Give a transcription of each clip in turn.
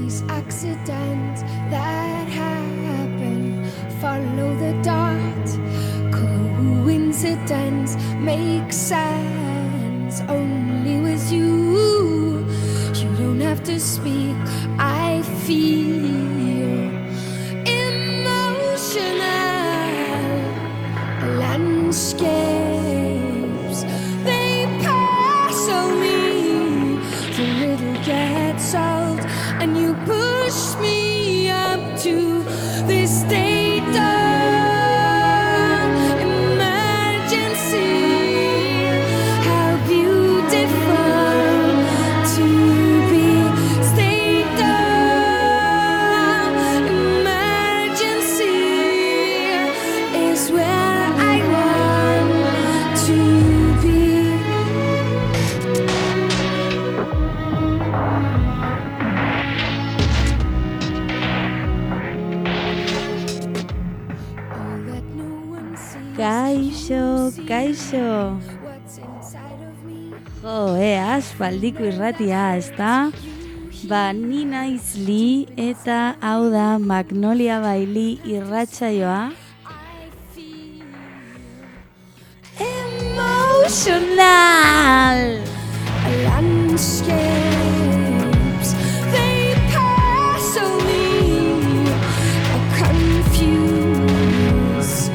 these accidents that happen. Follow the dot. Coincidence makes sense only with you. You don't have to speak. I feel emotional landscapes. They pass on me. The riddle gets solved, and you push me up to this state of emergency. How beautiful to be state of emergency is where I want to be. Oh, let no one see Kaixo. what's inside of me. Jo, aspaldiko irratia, ezta? Ba, ni naiz Li eta hau da Magnolia Baili irratsaioa. I feel Emotional! landscapes. They pass on me. A confused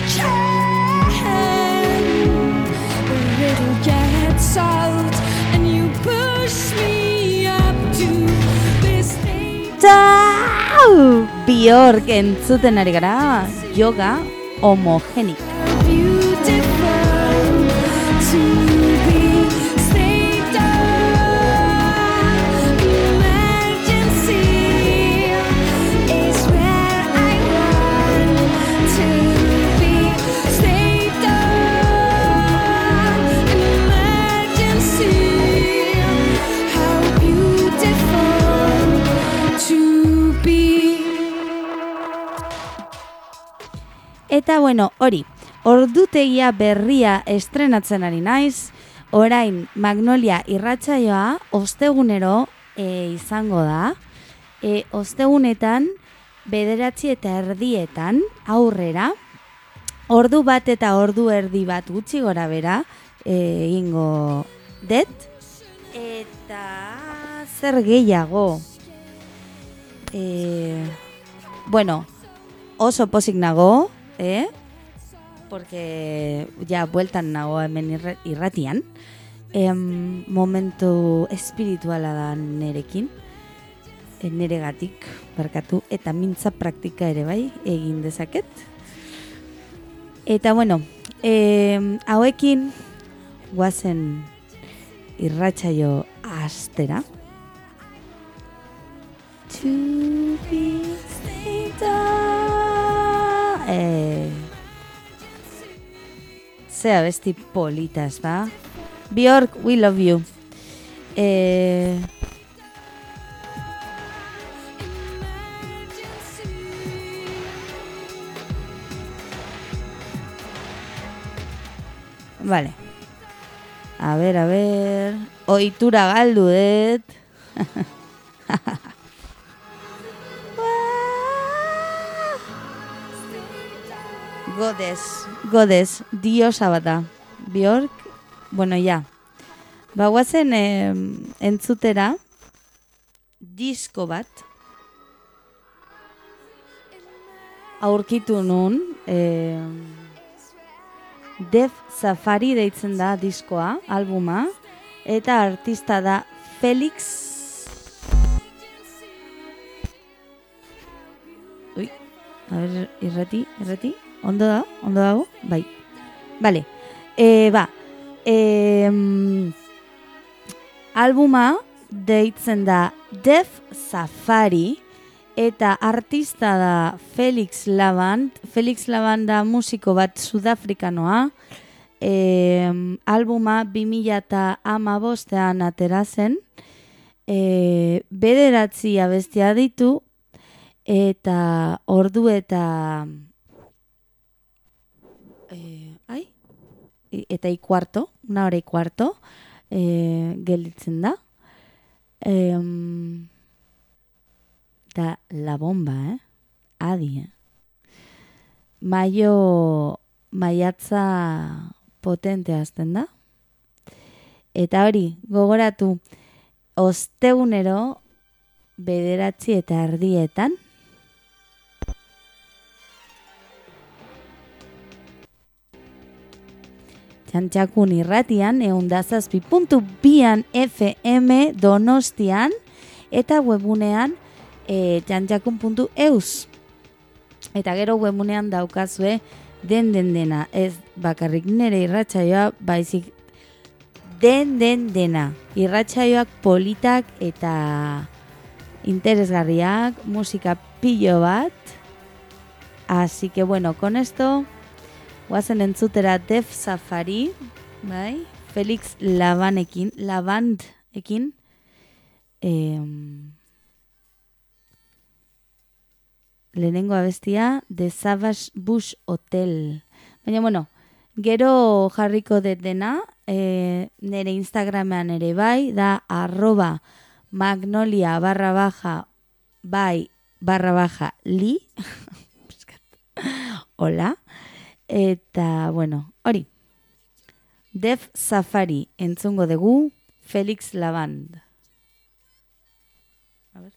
can. The riddle gets solved, and you push me up to this state. Tau! Bjork entzuten ari gara, yoga homogenic. Beautiful to be state of emergency is where I want to be. State of emergency. How beautiful to be. Eta bueno, hori, ordutegia berria estrenatzen ari naiz, orain Magnolia irratsaioa ostegunero izango da, ostegunetan 9:30 aurrera, ordu bat eta ordu erdi bat gutxi gora bera egingo det, eta zer gehiago, bueno, oso pozik nago, porque ya bueltan nago hemen irratian, momentu espirituala da nerekin, neregatik barkatu, eta mintza praktika ere bai egin dezaket. Eta bueno, hauekin guazen irratsaio astera. To be state of... Zea besti polita, ez da? Bjork, we love you. Vale. A ver. Ohitura galdu dut. Godes, diosa bata. Bjork, bueno, ja. Bagoazen entzutera disko bat aurkitu nun, Def Safari deitzen da diskoa, albuma, eta artista da Felix. Ui, a ver, irrati, ondo dago? Bai, bale, albuma deitzen da Def Safari, eta artista da Felix Lavand. Felix Lavand da musiko bat sudafrikanoa. Albuma 2015 atera zen. 9 abestia ditu, eta ordu eta eta ikuarto, 1 hora gelditzen da. Da la bomba, Adi, maiatza potente azten da. Eta hori, gogoratu, ostegunero 9:30 Txantxakun irratian, 107.2 FM Donostian, eta webunean txantxakun.eus. Eta gero webunean daukazue dena, ez bakarrik nire irratsaioa, baizik dena. Irratsaioak politak eta interesgarriak, musika pilo bat. Así que bueno, con esto guazen entzutera Def Safari, bai? Felix Labandekin, lehenengo abestia The Savage Bush Hotel. Baina, bueno, gero jarriko dut dena, nire Instagramean ere bai, da @magnolia_by_li. Hola. Eta, bueno, hori. Def Safari entzungo dugu Felix Laband. A ver.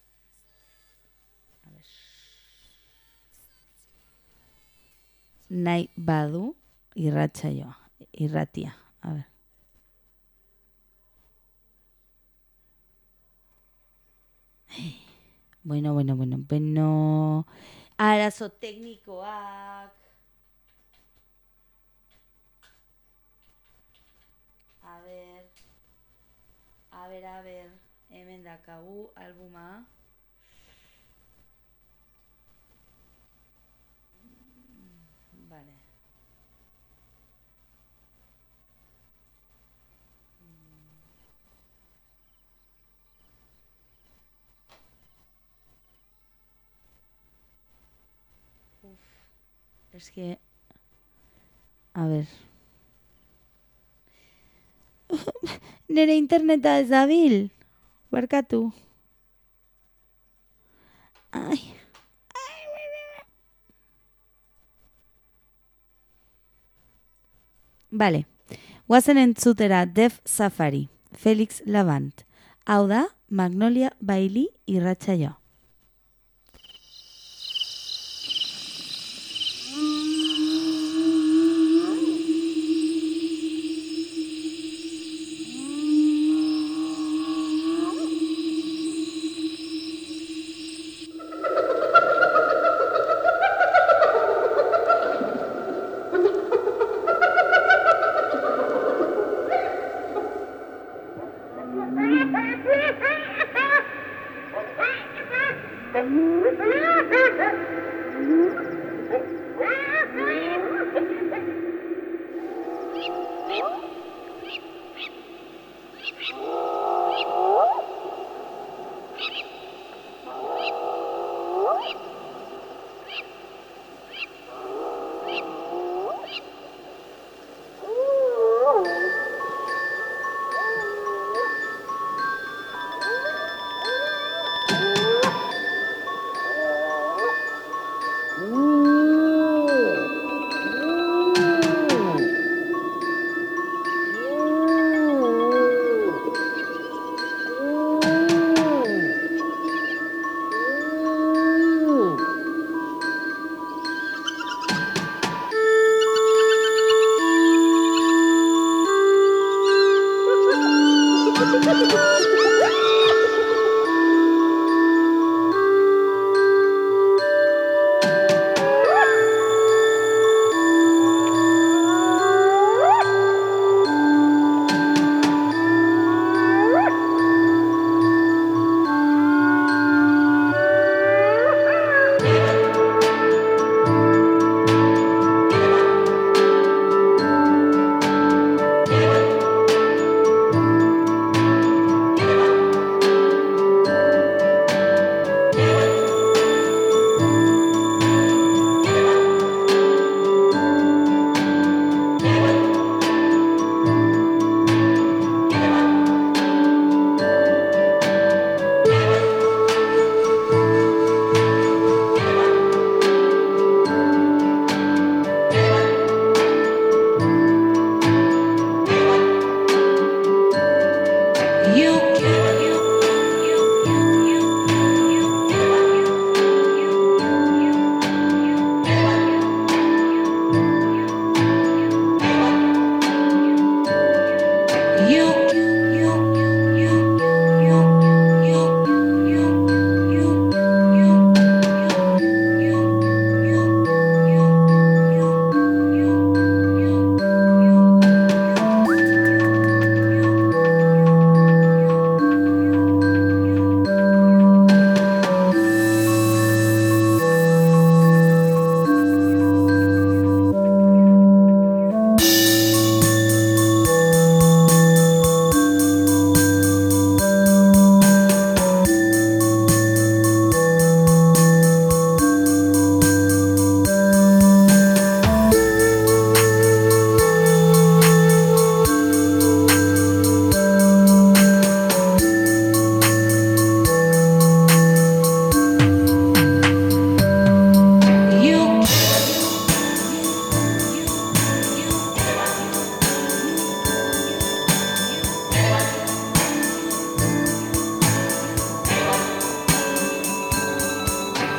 Nahi badu irratia. A ver. Bueno. Arazo teknikoak. A ver, hemen dakagu albuma. Vale. Es que... A ver... Nere interneta ez dabil. Barkatu. Ai. Vale. Guazen entzutera Def Safari, Felix Laband. Hau da, Magnolia Baili irratsaioa.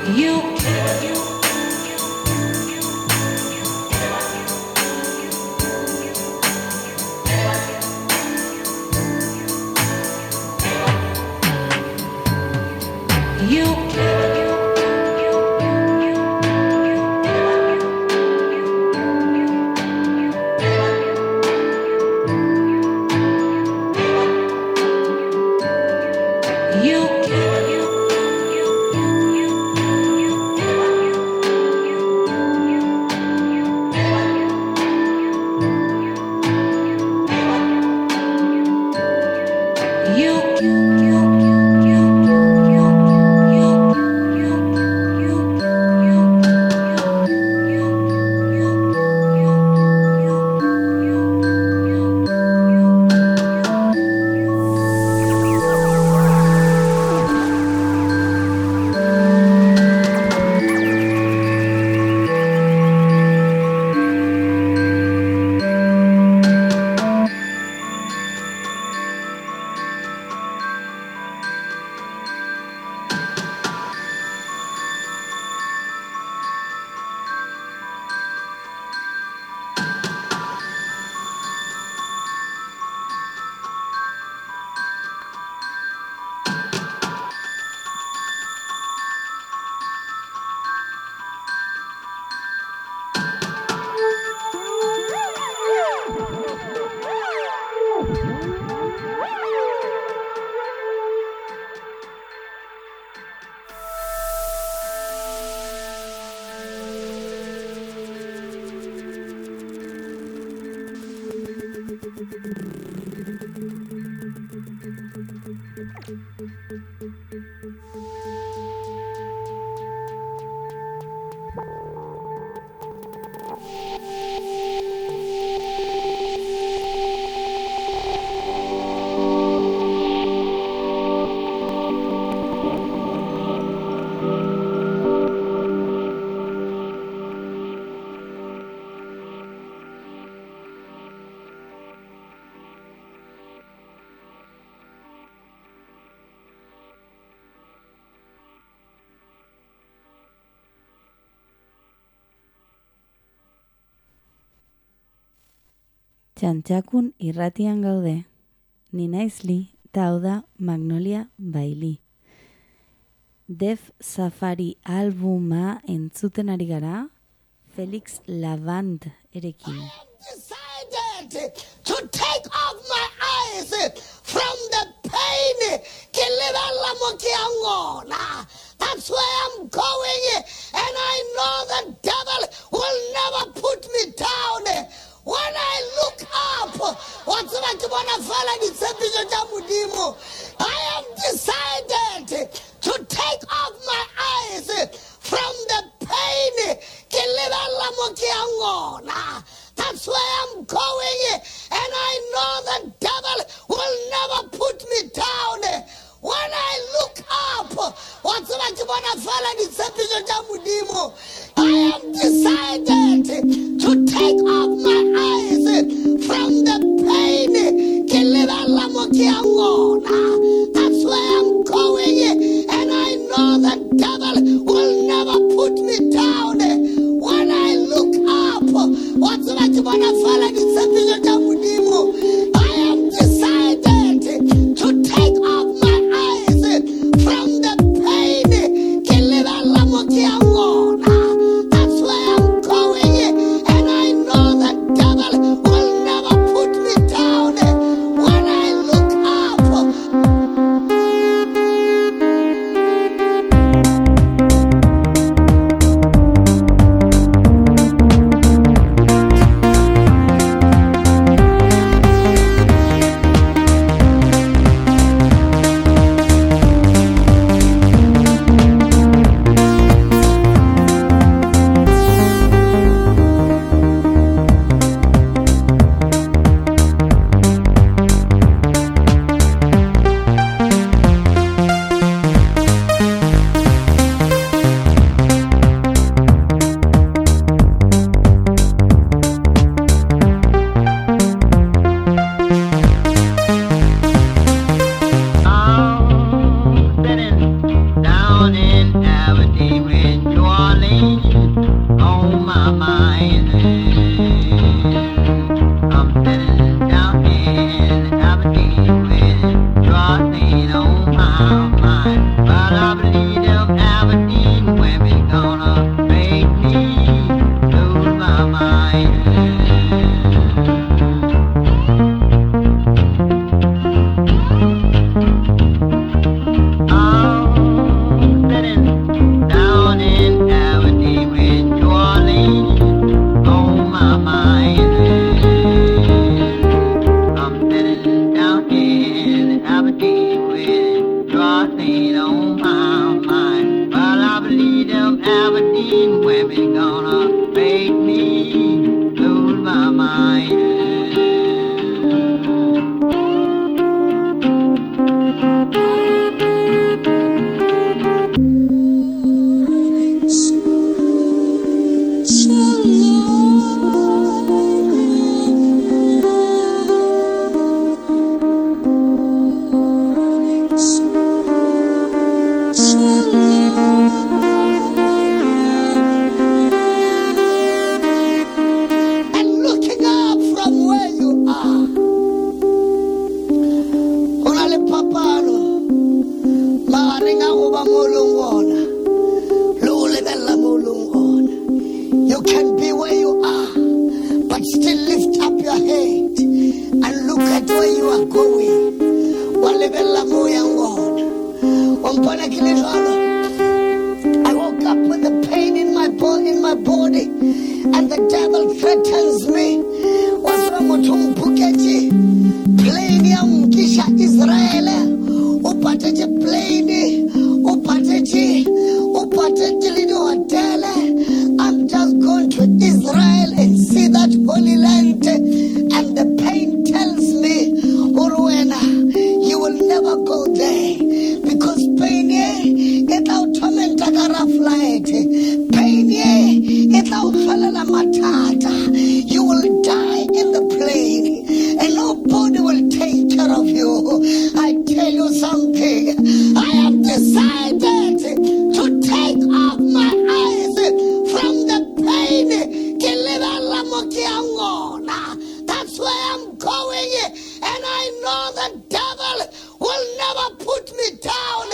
You, Txantxakun irratian gaude. Ni naiz Li, eta hau da Magnolia by Li. Def Safari albuma entzuten ari gara, Felix Lavand erekin. Decided to take off my eyes from the pain que le da la moquiangona. That's where I'm going, and I know the devil will never put me down. When I look up, I have decided to take off my eyes from the pain que le da la moquiangona. That's where I'm going, and I know the devil will never put me down. When I look up, I have decided to take off my eyes from the pain que le da la moquiangona. That's where I'm going, and I know the devil will never put me down. When I look up, I have decided to take off my eyes from the pain que le da la moquiangona. That's where I'm going, and I know the devil will never put me down. When I look up, thoughts ain't on my mind. Well, I believe them Aberdeen women gonna make me lose my mind. And looking up from where you are, Onale papano, maringa uba mulungona, lule bella mulungona. You can be where you are, but still lift up your head and look at where you are going. Wale bella muyangona, umpone kilizalo. I woke up with the pain in my body, and the devil threatens me. Wasramutumpukeji, plane ya mkisha Israel, upateji plane, upateji lini hotele. I'm just going to Israel and see that holy land, and the pain tells me, Uruena, you will never go there, because pain it'll torment a flight. Pain it'll falala matata. You will die in the plane, and nobody will take care of you. I tell you something, I have decided to take off my eyes from the pain. That's where I'm going, and I know the devil will never put me down.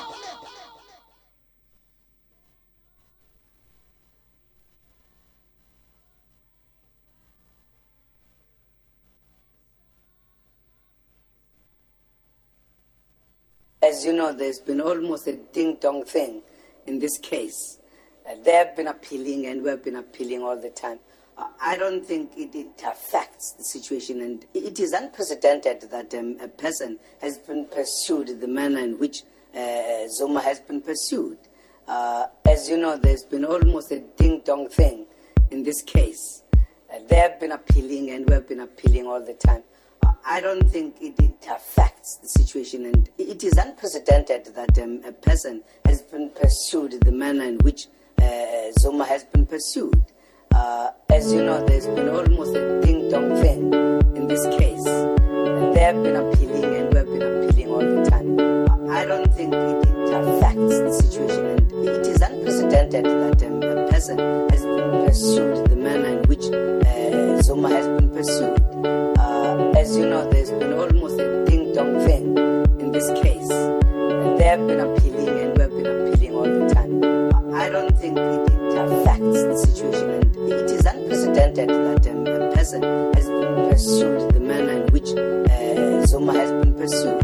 As you know, there's been almost a ding-dong thing in this case. They have been appealing, and we have been appealing all the time. I don't think it affects the situation, and it is unprecedented that a person has been pursued the manner in which Zuma has been pursued. As you know, there's been almost a ding-dong thing in this case. They have been appealing, and we have been appealing all the time. I don't think it affects the situation, and it is unprecedented that a person has been pursued the manner in which Zuma has been pursued. As you know, there's been almost a ding-dong thing in this case. They have been appealing, and we have been appealing all the time. I don't think it affects the situation, and it is unprecedented that a person has been pursued the manner in which Zuma has been pursued. As you know, there's been almost a ding-dong thing in this case. They have been appealing, and we have been appealing all the time. I don't think it affects the situation, and it is unprecedented that a person has been pursued the manner in which Zuma has been pursued.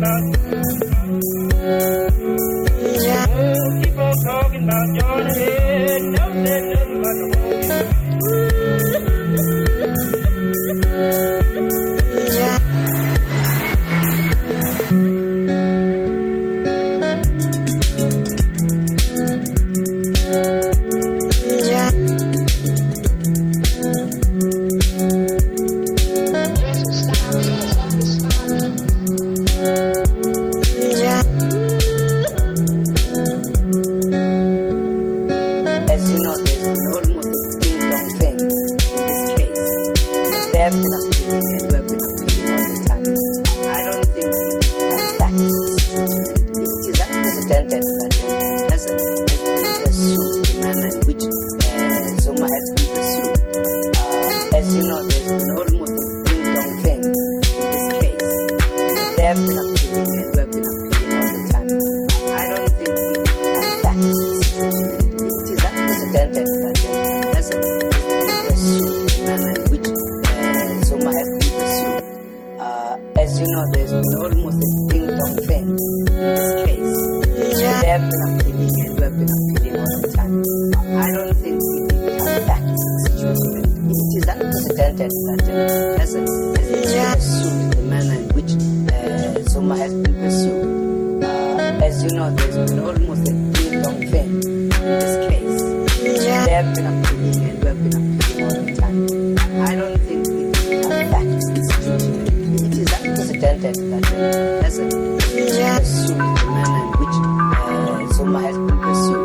People talking about Johnny Head, never said nothing about the As you know, there's been almost a ding-dong thing in this case. There have been appealing and we have been appealing all the time. I don't think it is facts. It is unprecedented that has been pursued the manner in which Zuma has been pursued. As you know, there's been almost a ding-dong thing in this case. There have been appealing and we have been appealing all the time. I don't think it is facts. It is unprecedented that has been pursued the manner in which Zuma has been pursued. As you know, there's been almost a ding-dong thing in this case. There have been appealing and we have been appealing all the time. I don't think it is facts situation. It is unprecedented that has been pursued the manner in which Zuma has been pursued. As you know, there's been almost a ding-dong thing in this case. There have been appealing and we have been appealing all the time. I don't think it is facts situation. It is unprecedented that has been pursued the manner in which Zuma has been pursued.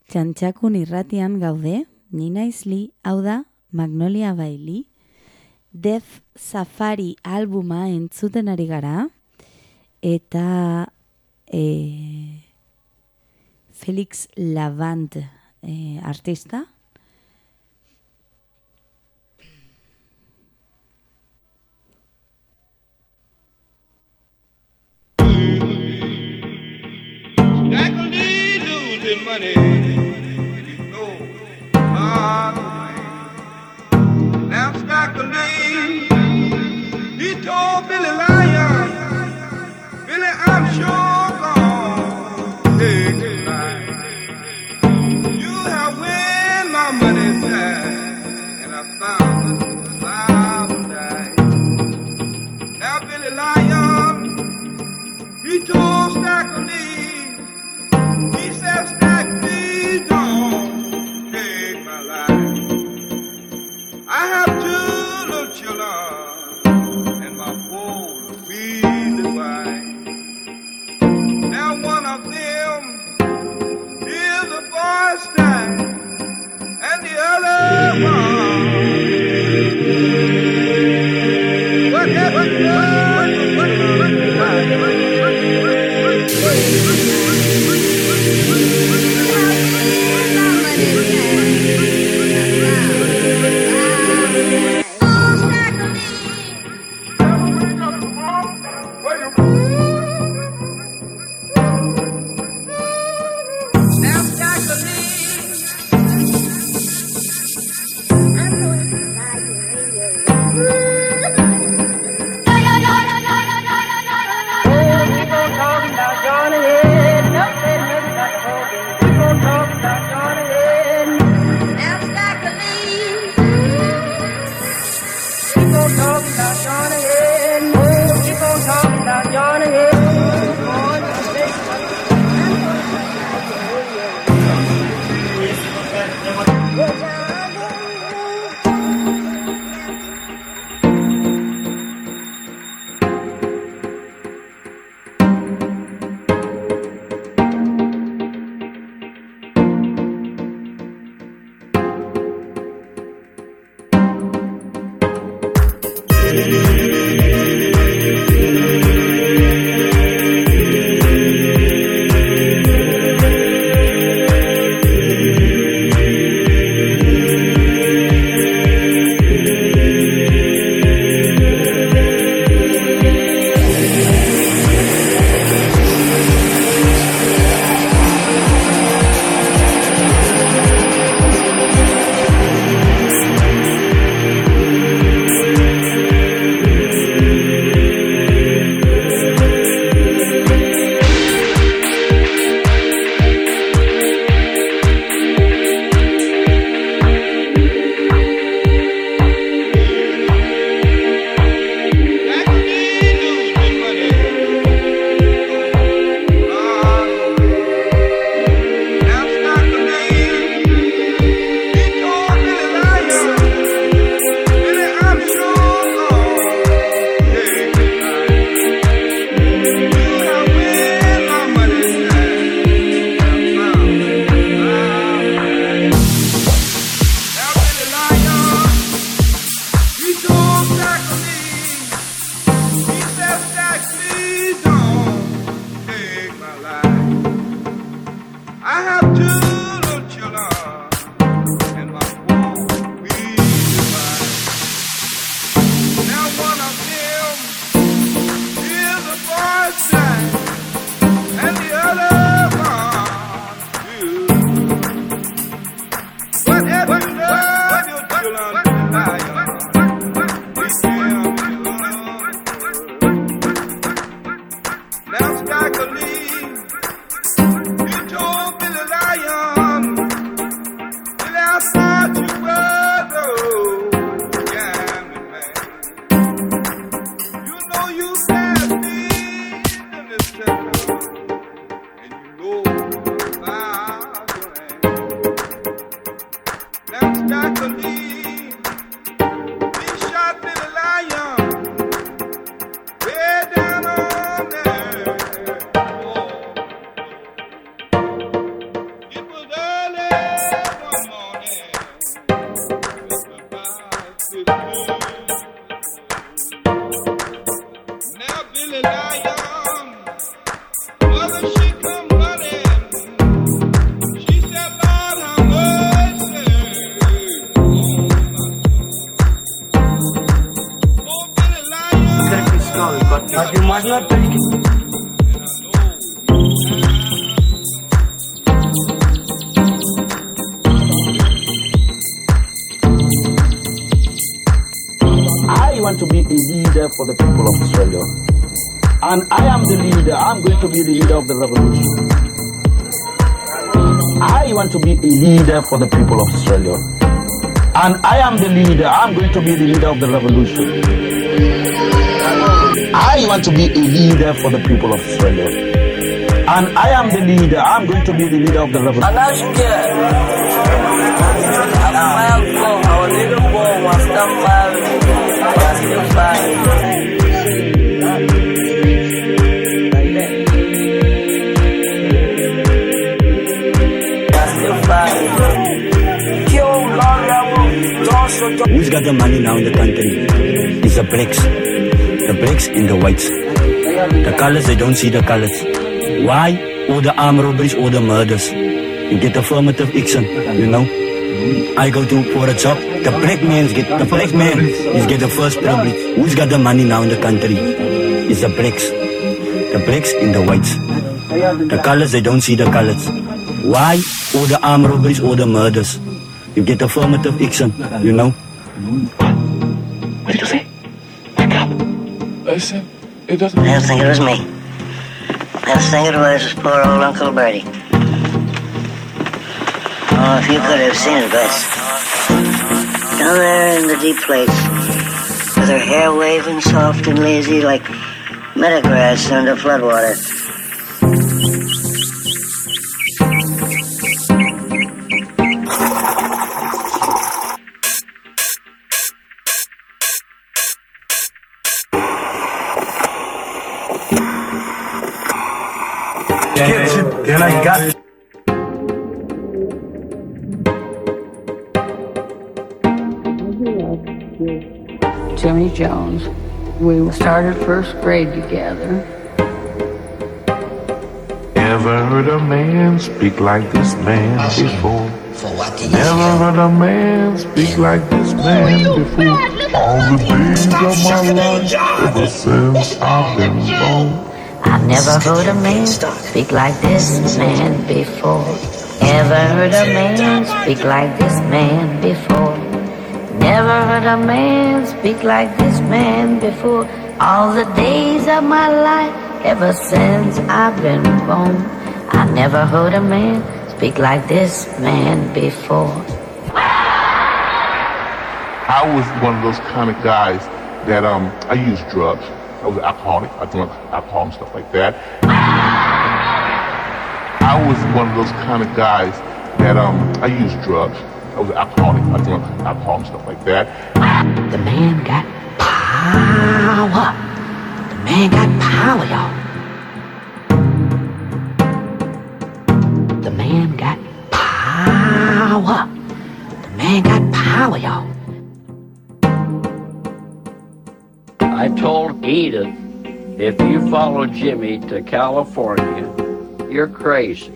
Txantxakun irratian gaude, ni naiz Li, hau da Magnolia Bailey. Def Safari albuma entzuten ari gara, eta Felix Lavant artista. Jacqueline losing money. No, far away. Now Jacqueline, he told Billy Lyon, Billy, I'm sure gonna take it back. You have win my money back, and I found it $5. Now Billy Lyon, he told Jacqueline. He said, Stack, please don't take my life. I have two little children, and my poor weedy wife. Now one of them is a boy Stack, and the other one. Billy Lion, mother she come running. She said, Lord have mercy. Oh, Billy Lion. But you must not take it. I want to be a leader for the people of Australia. And I am the leader. I'm going to be the leader of the revolution. I want to be a leader for the people of Australia. And I am the leader. I'm going to be the leader of the revolution. I want to be a leader for the people of Australia. And I am the leader. I'm going to be the leader of the revolution. Who's got the money now in the country? It's the blacks. The blacks and the whites. The colors, they don't see the colors. Why? All the armed robberies, all the murders. You get affirmative action, you know? I go to for a job. The black man is get the first privilege. Who's got the money now in the country? It's the blacks. The blacks and the whites. The colors, they don't see the colors. Why? All the armed robberies, all the murders. You get affirmative action, you know? What did you say? Wake up. Listen, it doesn't... I don't think it was me. I think it was poor old Uncle Bertie. Oh, if you could have seen it, Bess. Down there in the deep place, with her hair waving soft and lazy like meadowgrass under floodwater. Can I got it? Jimmy Jones. We started first grade together. Never heard a man speak like this man before. Never heard a man speak like this man before. All the days of my life, ever since I've been born. I've never heard a man speak like this man before. Ever heard a man speak like this man before. Never heard a man speak like this man before. All the days of my life, ever since I've been born. I never heard a man speak like this man before. I was one of those kind of guys that I used drugs. I was an alcoholic. I drank alcohol and stuff like that. I was one of those kind of guys that I used drugs. I was an alcoholic. I drank alcohol and stuff like that. The man got power. The man got power, y'all. The man got power. The man got power, y'all. I told Edith, if you follow Jimmy to California, you're crazy.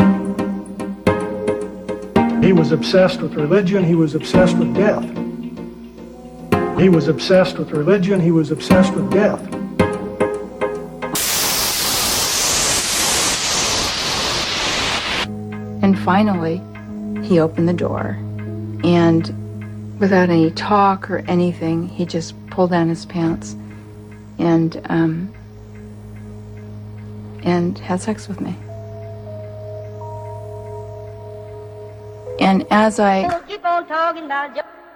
He was obsessed with religion. He was obsessed with death. He was obsessed with religion. He was obsessed with death. And finally, he opened the door, and without any talk or anything, he just pulled down his pants and had sex with me. And as I keep on talking about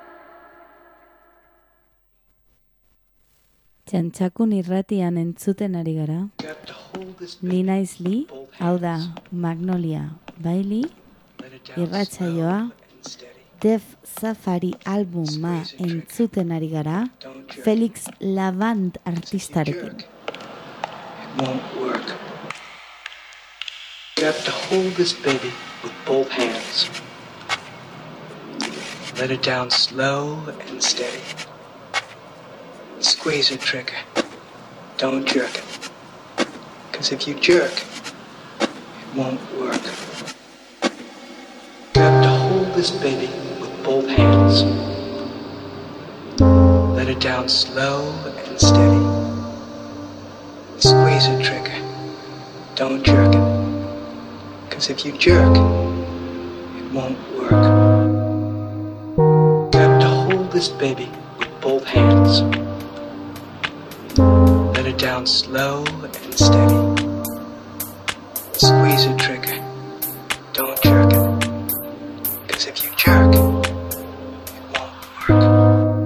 Txantxakun irratian entzuten ari gara. Ni naiz Li, hau da Magnolia Bailey, irratsaioa, Def Safari albuma entzuten ari gara, Felix Lavant artistarekin. It won't work. You have to hold this baby with both hands. Let it down slow and steady. Squeeze the trigger. don't jerk it. Because if you jerk, it won't work. You have to hold this baby with both hands. Let it down slow and steady. Squeeze the trigger. Don't jerk it. Because if you jerk, it won't work. You have to hold this baby with both hands. Let it down slow and steady. Squeeze the trigger. Don't jerk it. Because if you jerk, it won't work.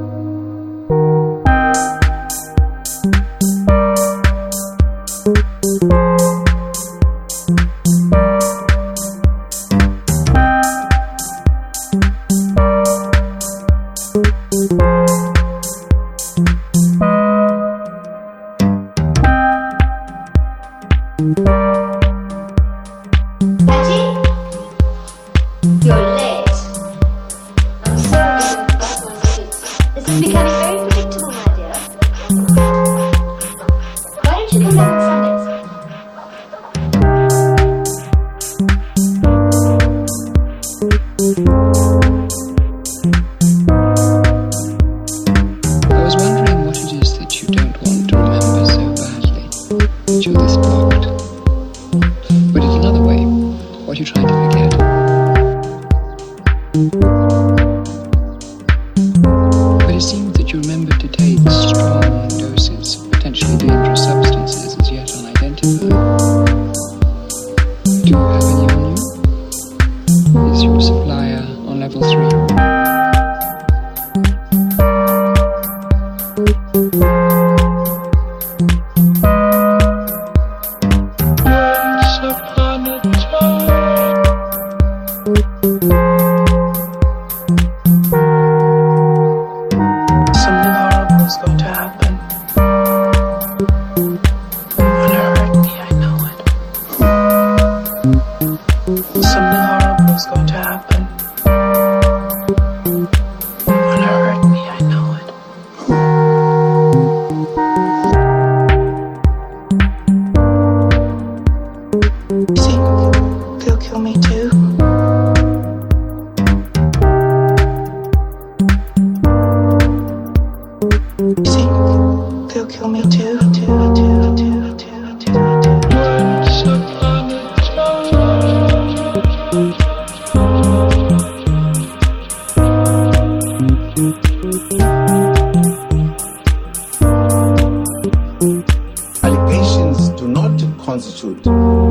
Allegations do not constitute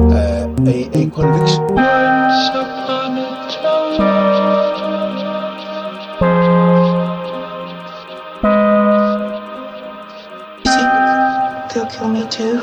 a conviction. They'll kill me too.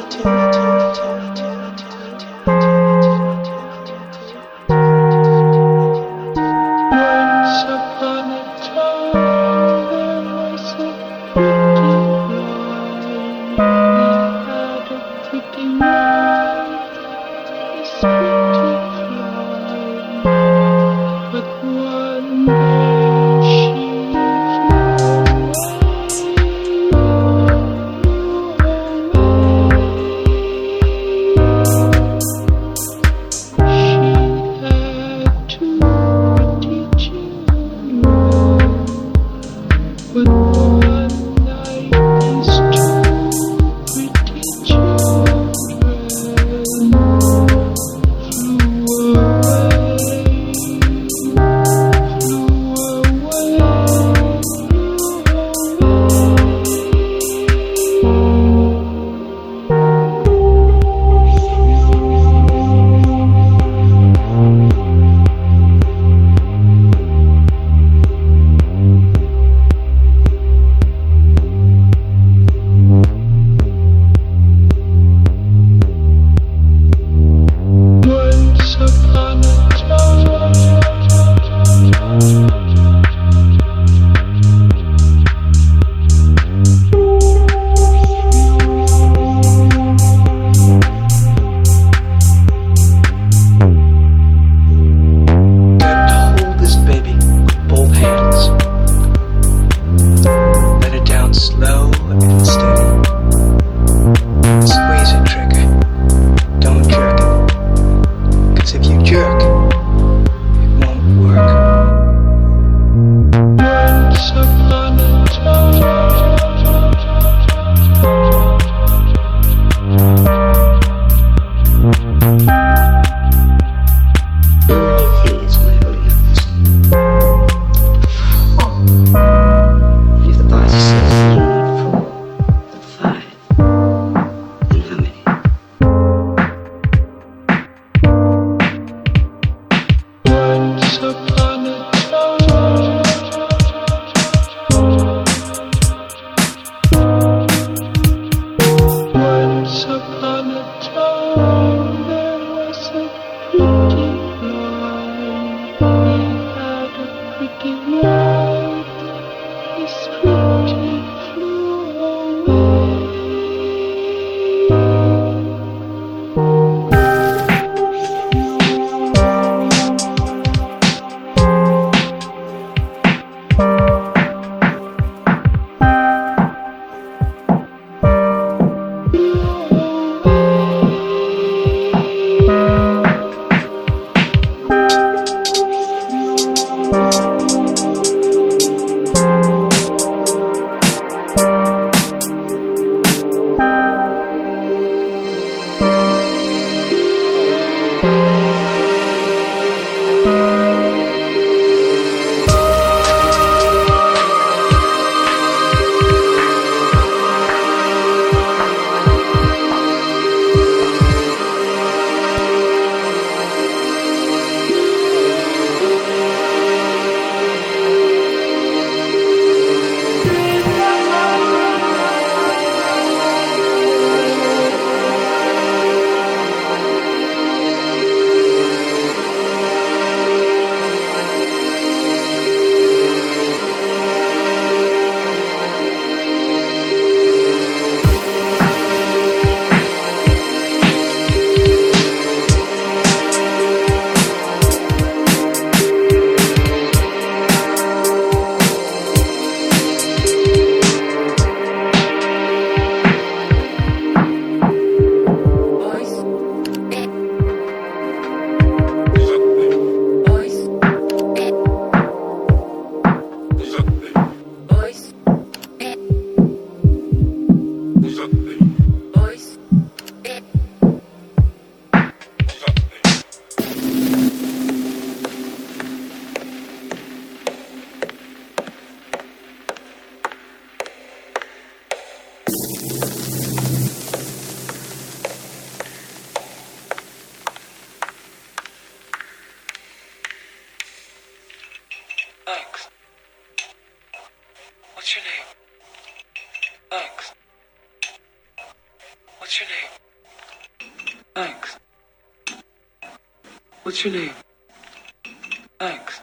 What's your name? Thanks. What's your name? Thanks.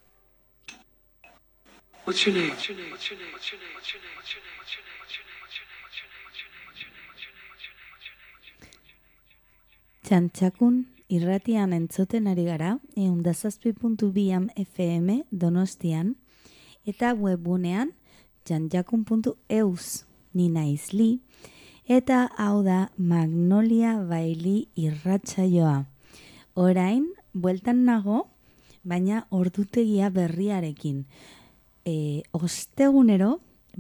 What's your name? What's your name? What's your name? What's your name? What's your name? What's your name? What's your name? What's your name? What's your name? What's your name? What's your name? What's your name? What's your name? What's your name? What's your name? Txantxakun irratian entzuten ari gara, 107.2 FM Donostian, eta webgunean txantxakun.eus, ni naiz Li, eta hau da Magnolia Bailey irratsaioa. Orain, bueltan nago, baina ordutegia berriarekin. Ostegunero,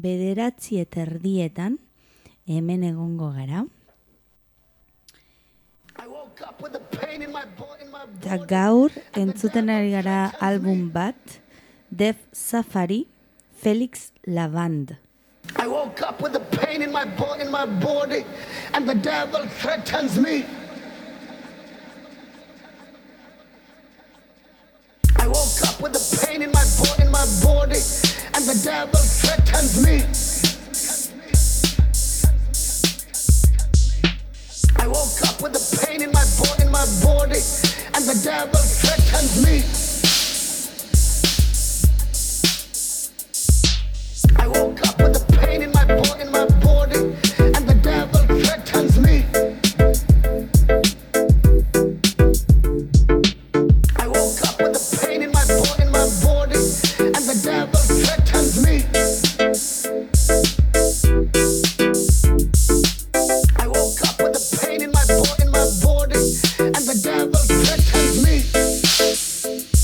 9:30 hemen egongo gara. Eta gaur entzuten ari gara album bat, Def Safari, Felix Lavand. I woke up with a pain in my body, and the devil threatens me. I woke up with a pain in my body, and the devil threatens me. I woke up with a pain in my body, and the devil threatens me. I woke up with a pain in my body, and the devil threatens me. I woke up with a pain in my body, and the devil threatens me. I woke up with a pain in my body, and the devil threatens me.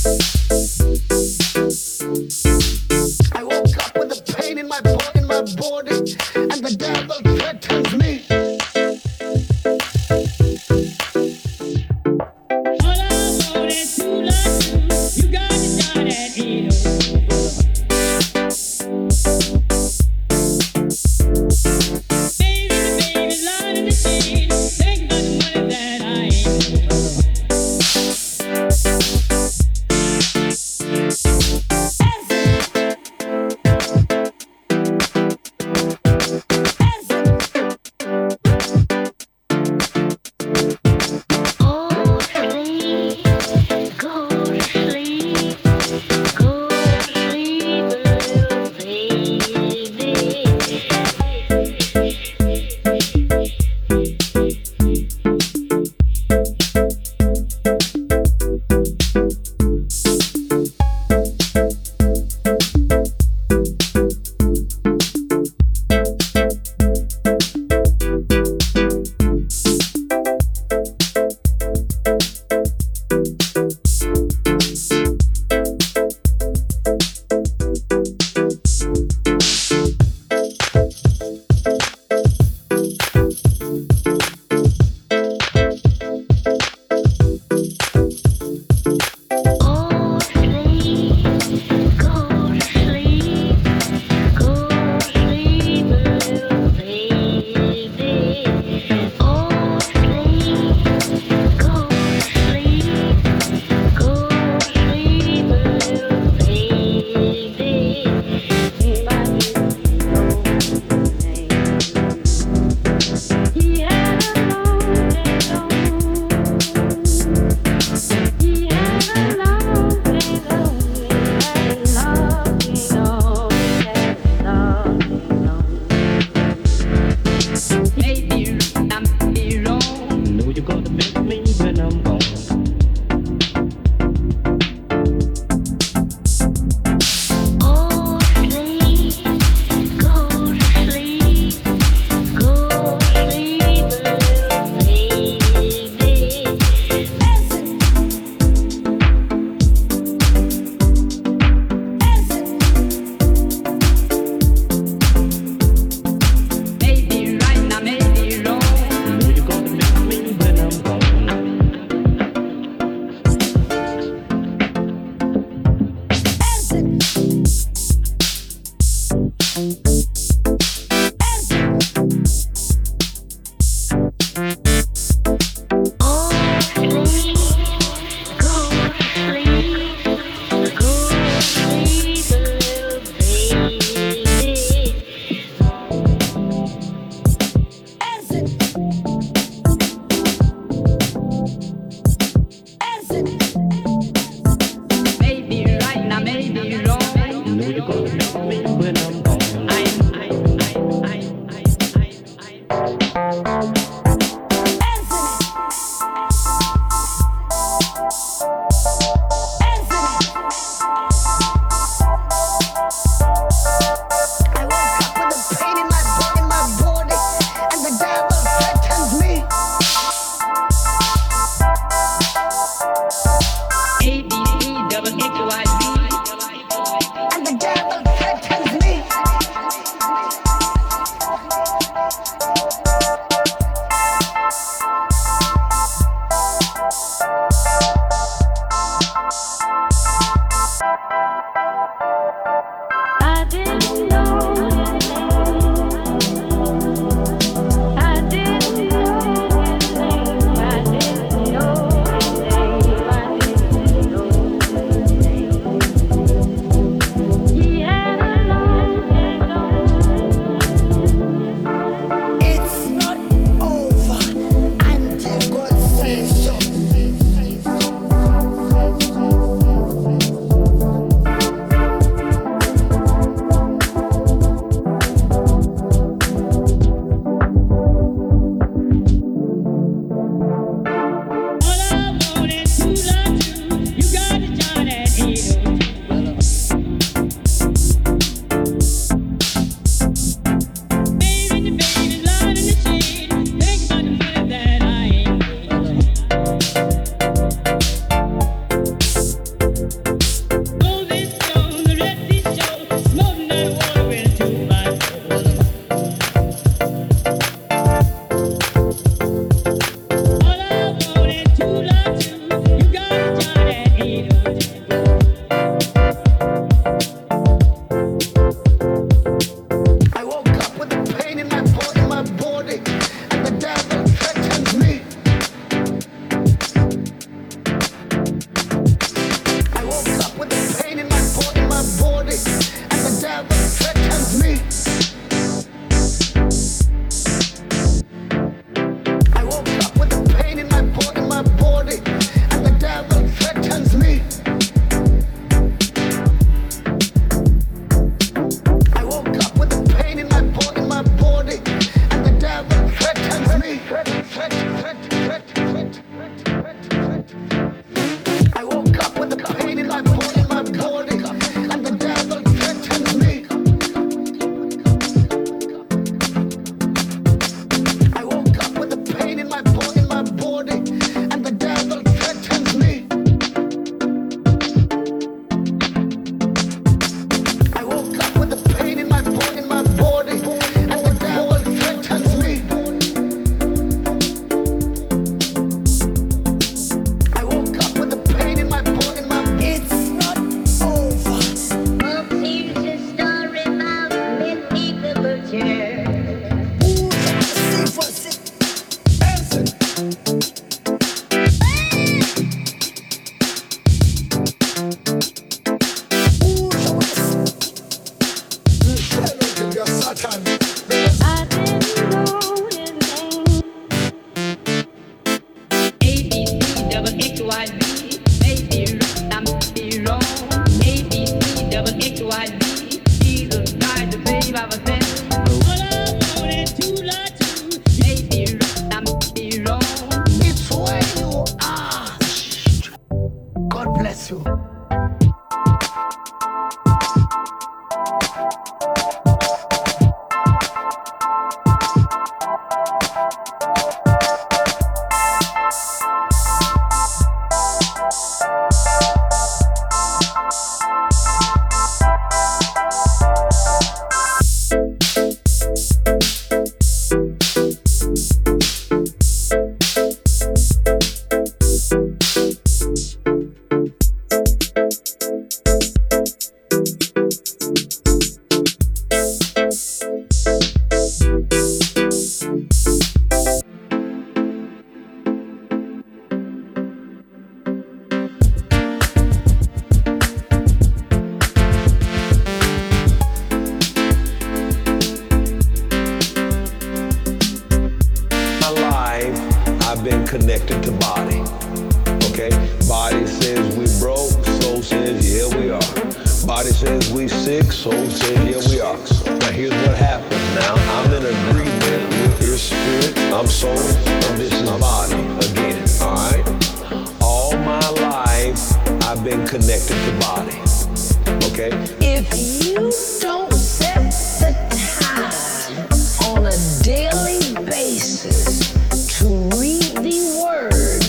I've been connected to body. Okay? Body says we broke, soul says yeah we are. Body says we sick, soul says yeah we are. Now here's what happens now. I'm in agreement with your spirit. I'm soul, and this is body again. Alright? All my life I've been connected to body. Okay? If you don't set the time on a daily basis to read the word,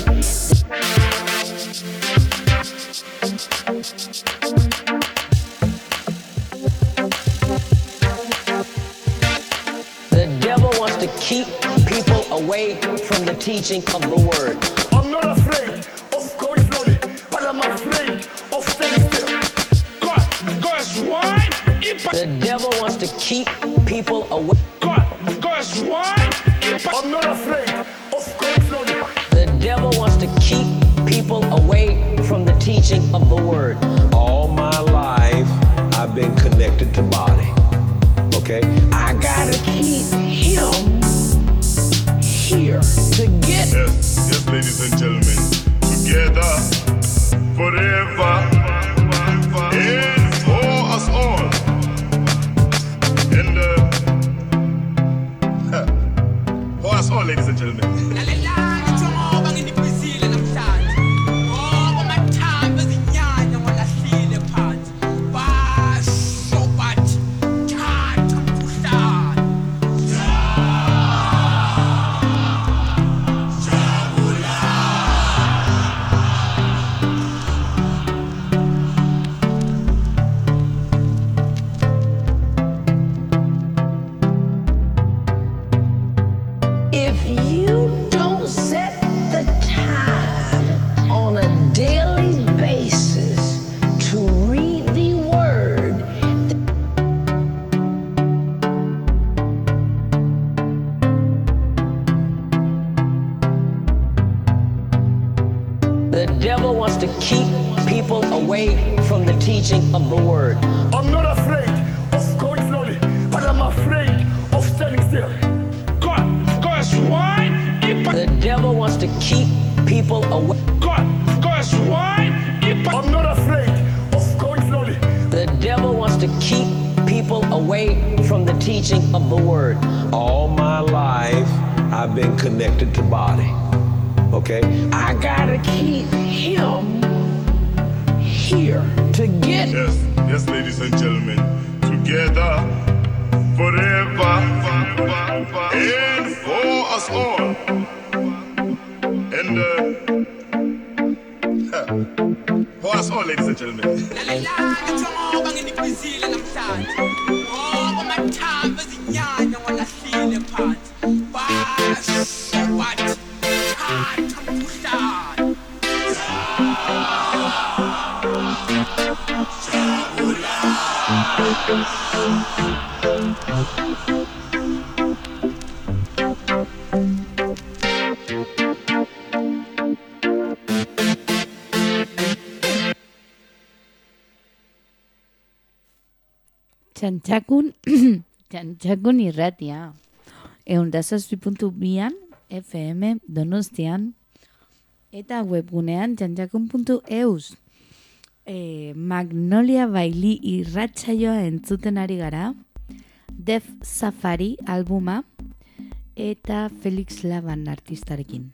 the devil wants to keep people away from the teaching of the word. I'm not afraid of going slowly, but I'm afraid of staying still. God's why? The devil wants to keep people away. God's why? I'm not afraid of going slowly. The devil wants to keep people away from the teaching of the word. All my life I've been connected to body. Okay? I gotta keep him here to get. Yes, ladies and gentlemen, together, forever, and for us all. And for us all, ladies and gentlemen. If you don't set the time on a daily basis to read the word, the devil wants to keep people away from the teaching of the word. I'm not afraid of going slowly, but I'm afraid of standing still. God's why? The devil wants to keep people away. God's why? I'm not afraid of going slowly. The devil wants to keep people away from the teaching of the word. All my life I've been connected to body. Okay? I gotta keep him here to get. Yes, ladies and gentlemen, together, forever, and for us all. And for us all, ladies and gentlemen. Txantxakun irratia. 107.2an FM Donostian eta webgunean txantxakun.eus. Magnolia Bailey irratsaioa entzuten ari gara. Def Safari albuma eta Felix Laban artistarekin.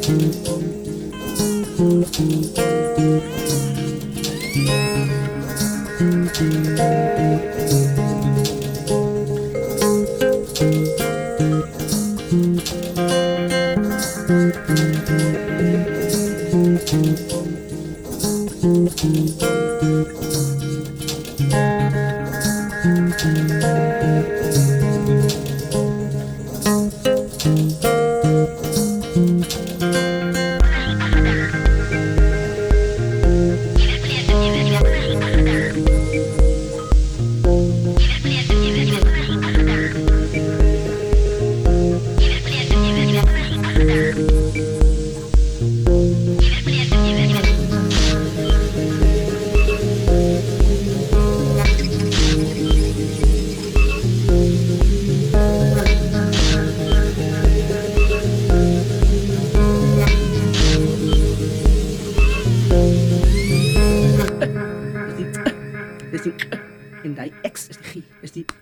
En die X is die G. Dis die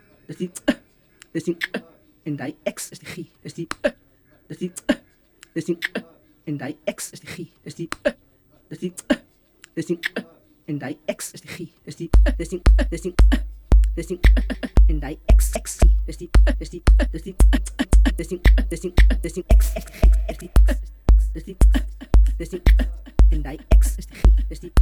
en die X is die G. Dis die en die X is die G. Dis die en die X is die G. Dis die en die X X dis die X en die X is die G. Dis die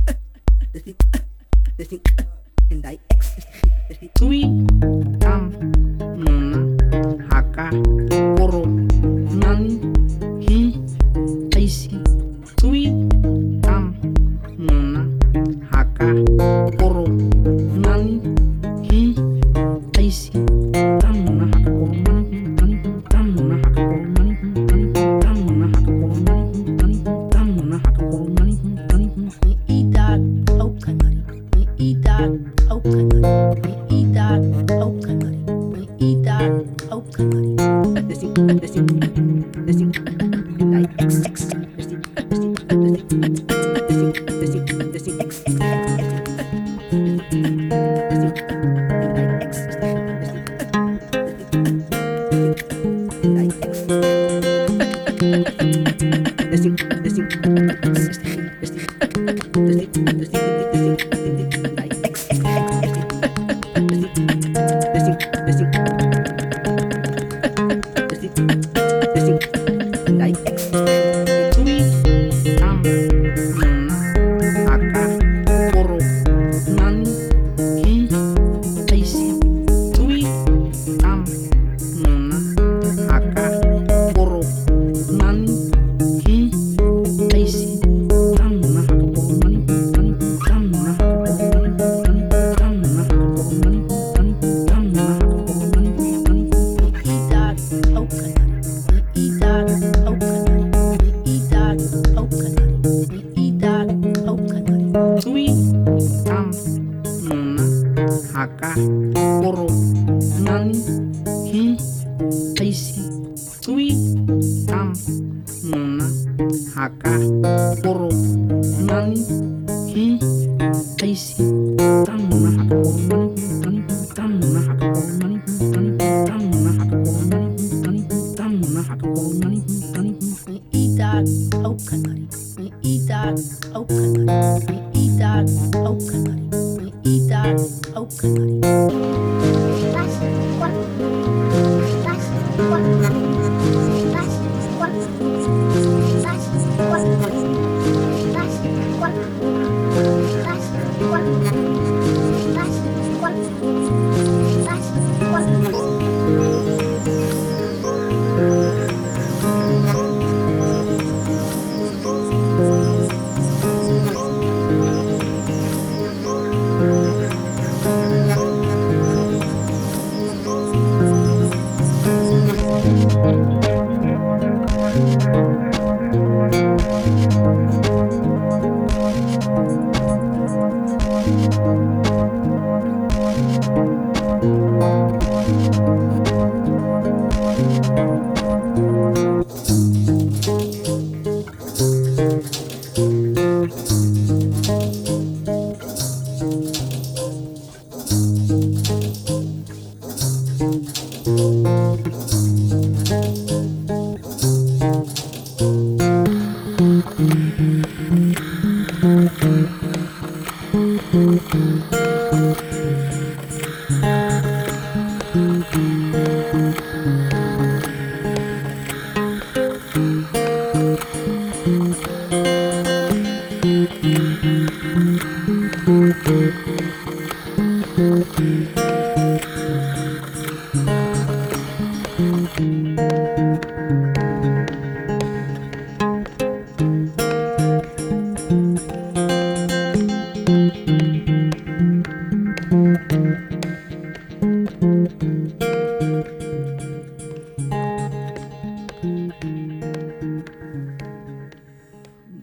en die X is die G. Dis die Tui Tam Nona Haka Koro Nani Hi Aisi Tui Tam Nona Haka Koro Nani Hi Aisi Tam Nona Haka Koro Nani Tam Nona Haka Koro Nani Tam Nona Haka Koro Nani Tam Nona Haka Koro Nani Idag Aukanari Idag Aukanari Idag Aukanari Idag Aukanari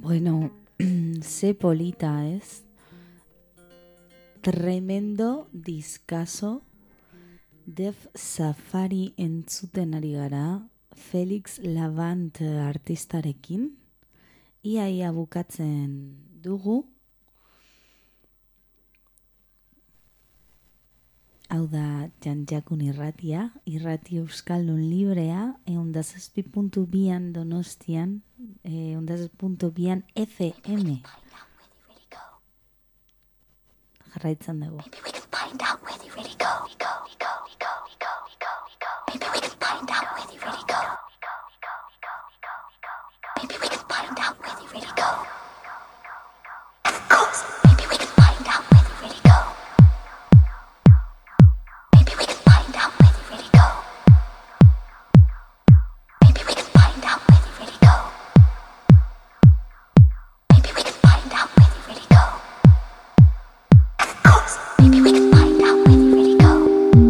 Bueno, ze polita ez. Tremendo diskazo. Def Safari entzuten ari gara. Felix Lavant artistarekin. Ia bukatzen dugu. Hau da Jantjakun irratia, irrati euskaldun librea, 107.2an Donostian, 107.2an FM. Jarraitzen dugu. Maybe we can find out where they really go. Maybe we can find out where they really go. Maybe we can find out where they really go. Of course, maybe we can find out where they really go. Maybe we can find out where they really go. Maybe we can find out where they really go. Maybe we can find out where they really go. Of course, maybe we can find out where they really go.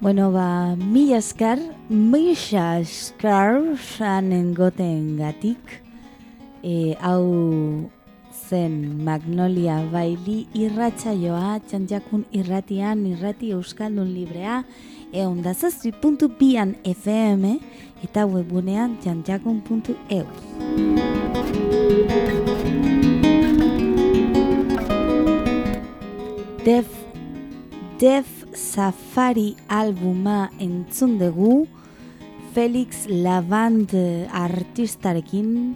Bueno, mila esker sanen goten gatik. Hau zen Magnolia Bailey irratsaioa, Txantxakun irratian, irrati euskaldun librea, 107.2 FM eta webgunean txantxakun.eu. Def Safari albuma entzun dugu Felix Lavant artistarekin.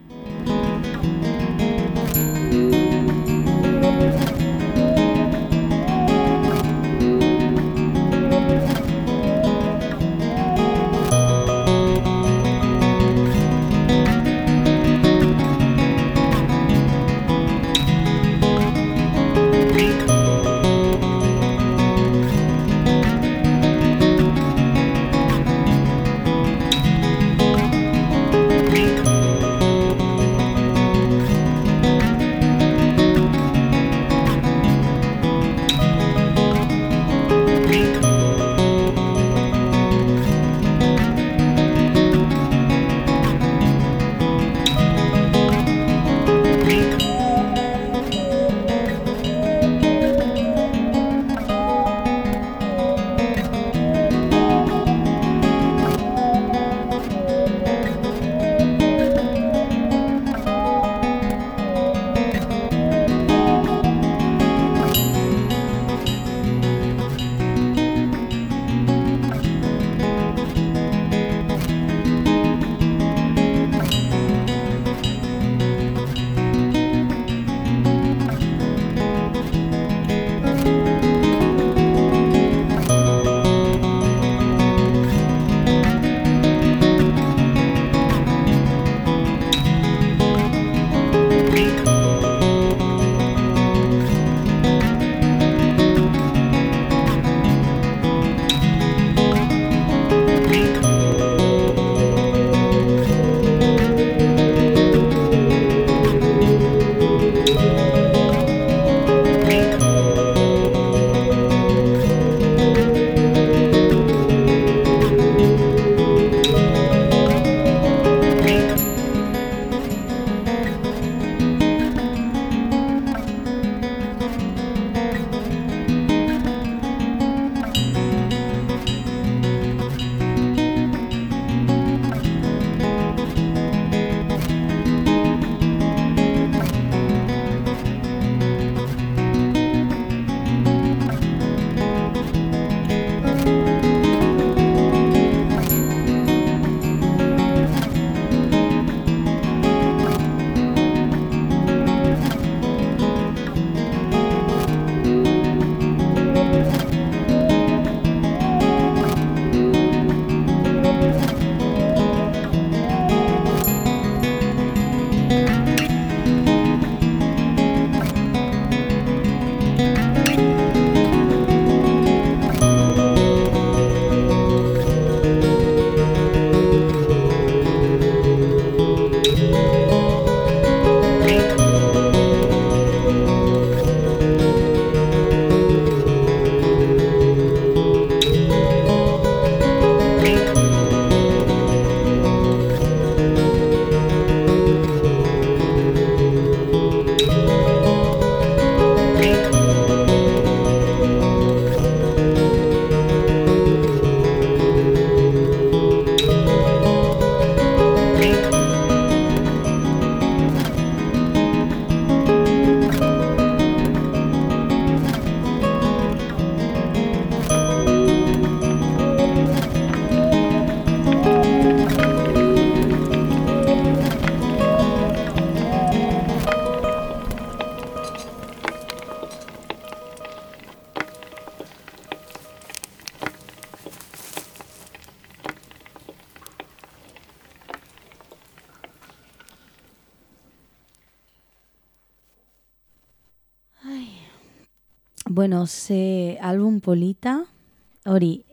Bueno, ze album polita, hori,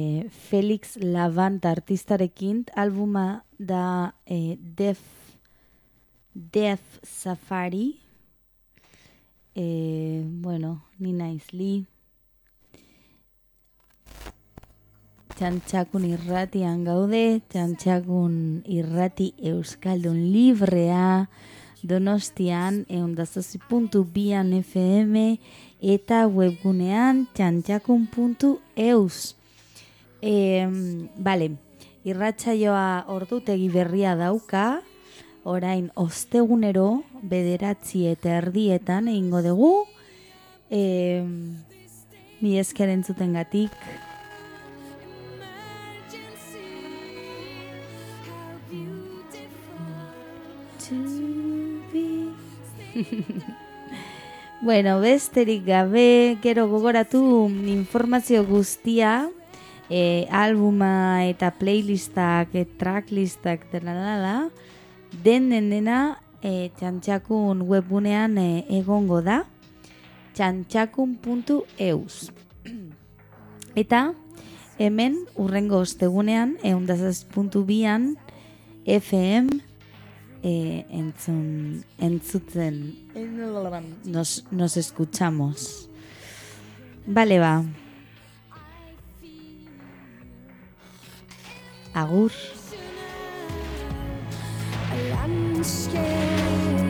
Felix Lavant artistarekin, albuma da Def Safari, bueno, ni naiz li. Txantxakun irratian gaude, Txantxakun irrati euskaldun librea, Donostian 107.2 FM eta webgunean txantxakun.eus. Bale, irratsaioa ordutegi berria dauka, orain ostegunero 9:30 egingo dugu. Mi esker entzutengatik. Bueno, besterik gabe, gero gogoratu informazio guztia, albuma eta playlistak, tracklistak dela, dena Txantxakun webgunean egongo da, txantxakun.eus. Eta hemen urrengo ostegunean 107.2 FM entzuten nos escuchamos. Vale, va. Agur. I'm scared.